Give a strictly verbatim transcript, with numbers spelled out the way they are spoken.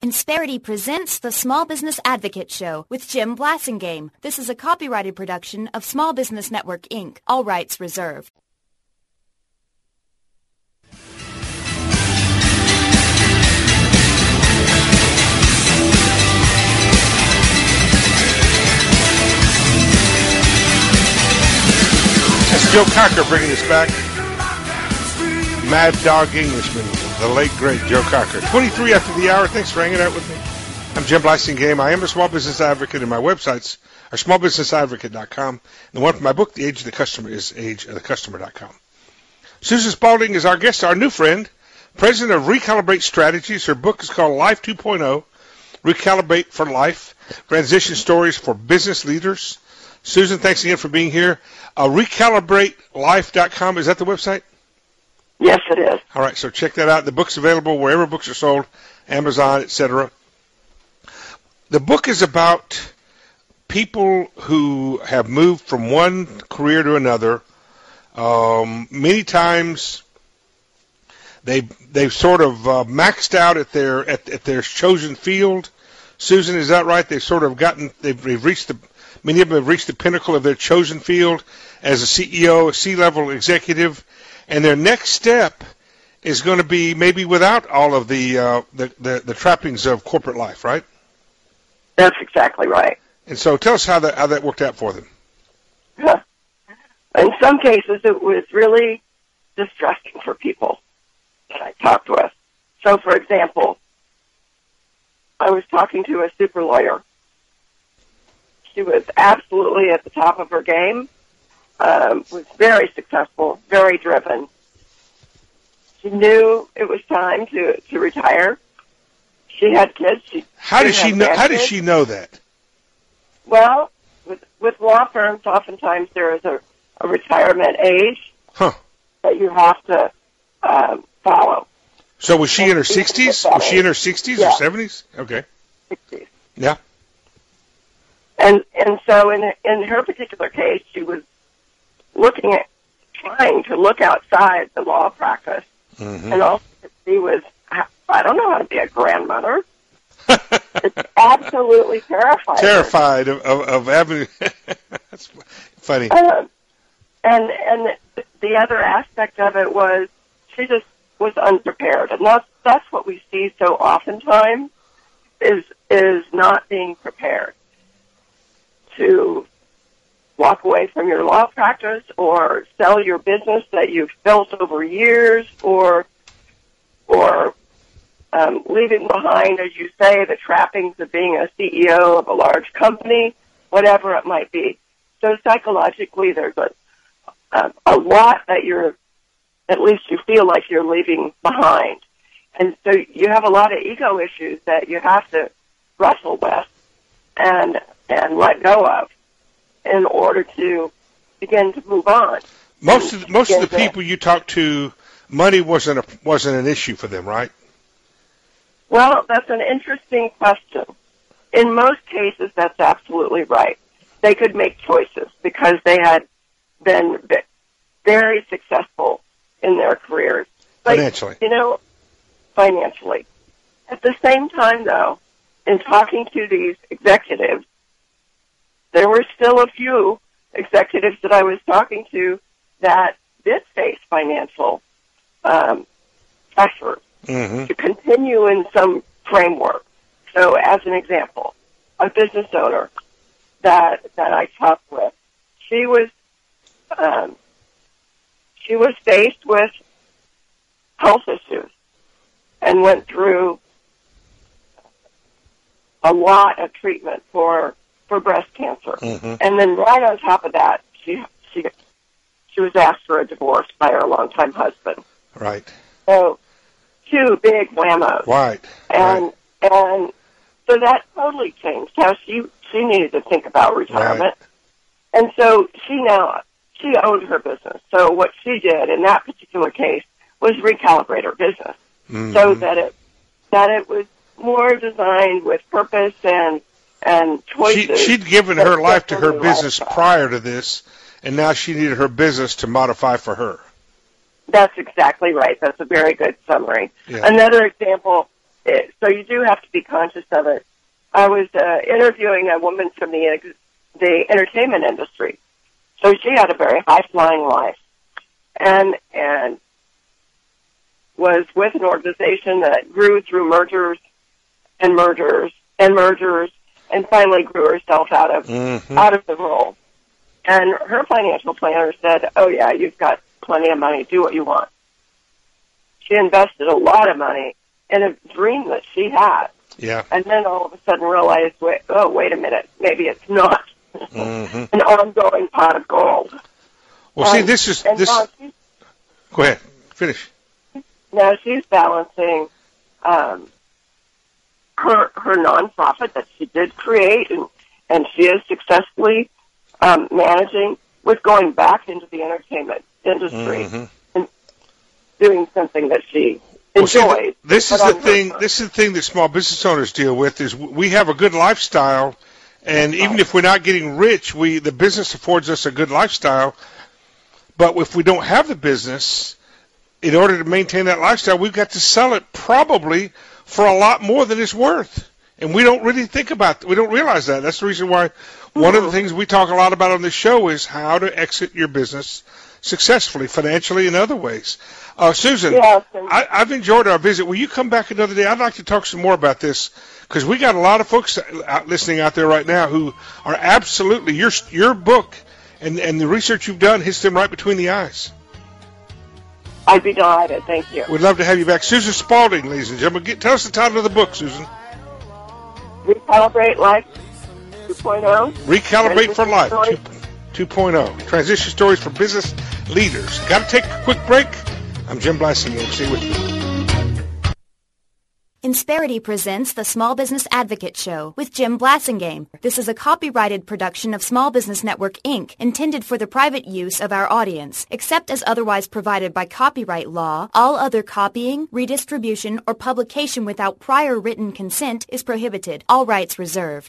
Insperity presents the Small Business Advocate Show with Jim Blasingame. This is a copyrighted production of Small Business Network, Incorporated. All rights reserved. That's Joe Cocker bringing us back. Mad Dog Englishman, the late, great Joe Cocker. twenty-three after the hour. Thanks for hanging out with me. I'm Jim Blasingame. I am a small business advocate, and my websites are small business advocate dot com. And the one for my book, The Age of the Customer, is age of the customer dot com. Susan Spalding is our guest, our new friend, president of Recalibrate Strategies. Her book is called Life two point oh, Recalibrate for Life, Transition Stories for Business Leaders. Susan, thanks again for being here. Uh, recalibrate life dot com, is that the website? Yes, it is. All right, so check that out. The book's available wherever books are sold, Amazon, et cetera. The book is about people who have moved from one career to another. Um, many times they they've sort of uh, maxed out at their at, at their chosen field. Susan, is that right? They've sort of gotten they've, they've reached the many of them have reached the pinnacle of their chosen field as a C E O, a C-level executive. And their next step is going to be maybe without all of the, uh, the, the the trappings of corporate life, right? That's exactly right. And so, tell us how that how that worked out for them. In some cases, it was really distressing for people that I talked with. So, for example, I was talking to a super lawyer. She was absolutely at the top of her game. Um, was very successful, very driven. She knew it was time to, to retire. She had kids. She how did she know? How did she know that? Well, with with law firms, oftentimes there is a, a retirement age huh. that you have to um, follow. So was she and in her sixties? Was she in her sixties yeah. or seventies? Okay. Sixties. Yeah. And and so in in her particular case, she was looking at, trying to look outside the law practice, mm-hmm. and all she was, I don't know how to be a grandmother. It's absolutely terrifying. Terrified of, of, of having, that's funny. Uh, and and the other aspect of it was she just was unprepared, and that's that's what we see so oftentimes is is not being prepared to walk away from your law practice or sell your business that you've built over years, or or um, leaving behind, as you say, the trappings of being a C E O of a large company, whatever it might be. So psychologically, there's a, a, a lot that you're, at least you feel like you're leaving behind. And so you have a lot of ego issues that you have to wrestle with and and let go of in order to begin to move on. Most of the, most of the people you talked to, money wasn't a, wasn't an issue for them, right? Well, that's an interesting question. In most cases, that's absolutely right. They could make choices because they had been very successful in their careers. Like, financially. You know, financially. At the same time, though, in talking to these executives, there were still a few executives that I was talking to that did face financial um, pressure mm-hmm. to continue in some framework. So, as an example, a business owner that that I talked with, she was um, she was faced with health issues and went through a lot of treatment for. for breast cancer. Mm-hmm. And then right on top of that, she she she was asked for a divorce by her longtime husband. Right. So two big whammos. Right. And right. and so that totally changed how she she needed to think about retirement. Right. And so she now she owned her business. So what she did in that particular case was recalibrate her business mm-hmm. so that it that it was more designed with purpose and and choices. She, she'd given her life to her business lifestyle. Prior to this, and now she needed her business to modify for her. That's exactly right. That's a very good summary. Yeah. Another example it, so you do have to be conscious of it. I was uh, interviewing a woman from the the entertainment industry, so she had a very high flying life, and and was with an organization that grew through mergers and mergers and mergers, and finally grew herself out of mm-hmm. out of the role. And her financial planner said, "Oh yeah, you've got plenty of money. Do what you want." She invested a lot of money in a dream that she had. Yeah. And then all of a sudden realized, wait, oh, wait a minute, maybe it's not mm-hmm. an ongoing pot of gold. Well, and, see, this is this. Go ahead, finish. Now she's balancing um, her her nonprofit that she did create, and and she is successfully um, managing with going back into the entertainment industry mm-hmm. and doing something that she. Well, see, th- this is the thing. This is the thing that small business owners deal with. Is we have a good lifestyle, and even if we're not getting rich, we the business affords us a good lifestyle. But if we don't have the business, in order to maintain that lifestyle, we've got to sell it probably for a lot more than it's worth, and we don't really think about. We don't realize that. That's the reason why mm-hmm. one of the things we talk a lot about on this show is how to exit your business successfully, financially, and other ways. Uh, Susan, yes, I, I've enjoyed our visit. Will you come back another day? I'd like to talk some more about this because we got a lot of folks out listening out there right now who are absolutely your your book and and the research you've done hits them right between the eyes. I'd be delighted. Thank you. We'd love to have you back, Susan Spaulding, ladies and gentlemen. Get, tell us the title of the book, Susan. Recalibrate Life two point oh. Recalibrate for Life two point oh. Transition stories for business leaders. Got to take a quick break. I'm Jim Blasingame. Stay with me. Insperity presents the Small Business Advocate Show with Jim Blasingame. This is a copyrighted production of Small Business Network, Incorporated, intended for the private use of our audience. Except as otherwise provided by copyright law, all other copying, redistribution, or publication without prior written consent is prohibited. All rights reserved.